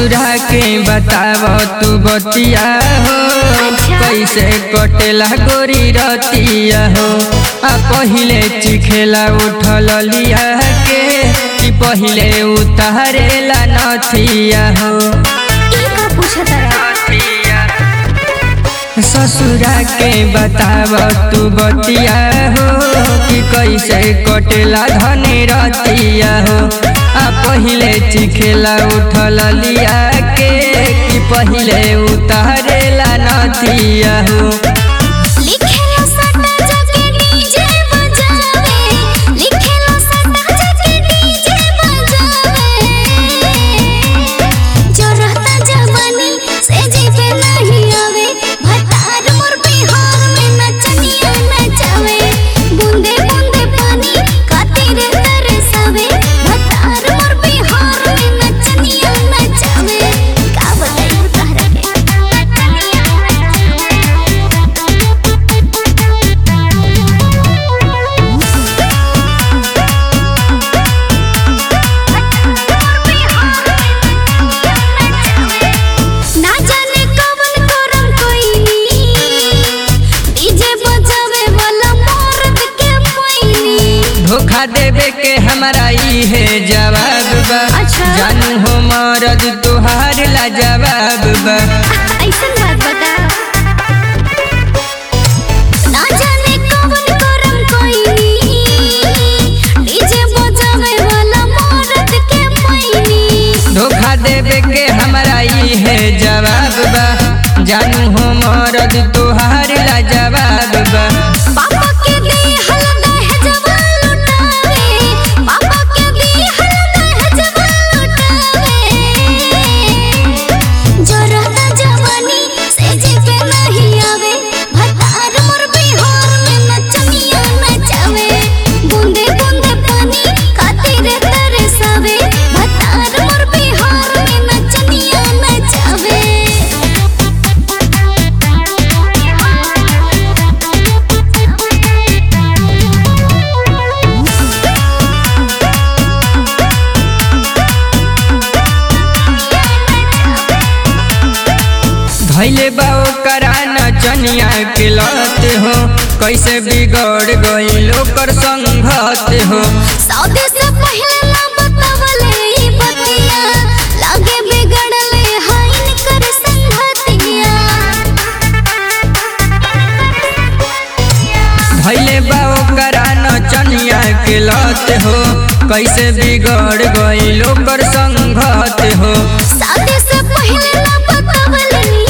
ससुरा के बताव तू बतिया हो कैसे कटेला गोरी रतिया हो आ पहिले चिखेला उठल लिया के कि पहिले उतारेला नथिया हो। ससुरा के बताव तू बतिया हो कि कैसे कटेला धनी रतिया हो आ पहिले चिखेला उठल लिया के कि पहिले उतारेला नथिया हो। धोखा देवे के हमारा है जवाब बा। जानू हो मरद तुहार ला जवाब बा। ऐसन बात बता ना जाने कौन करम कोई डीजे बजावे वाला मरद के पैनी। धोखा देवे के हमारा है जवाब बा। जानू हो मरद तुहार ला जवाब बा। पापा के दे हलदा है जवान लुटावे पापा के दे हलदा है जवान लुटावे जो रहता जवानी से जी पे नहीं आवे भतार मोर बिहार में नचनिया नचावे बूंदे बूंदे पानी खातिर तरसावे भतार मोर बिहार में नचनिया नचावे। धैले बाओ करा नचनिया के लत हो कैसे बिगड़ गई ओकर संगत हो। शादी से पहले ना बतावले ई बतिया लागे बिगड़ले हाइन कर संगतिया। धैले बाओ करा नचनिया के लत हो कैसे बिगड़ गई ओकर संगत हो। शादी से पहले ना बतावले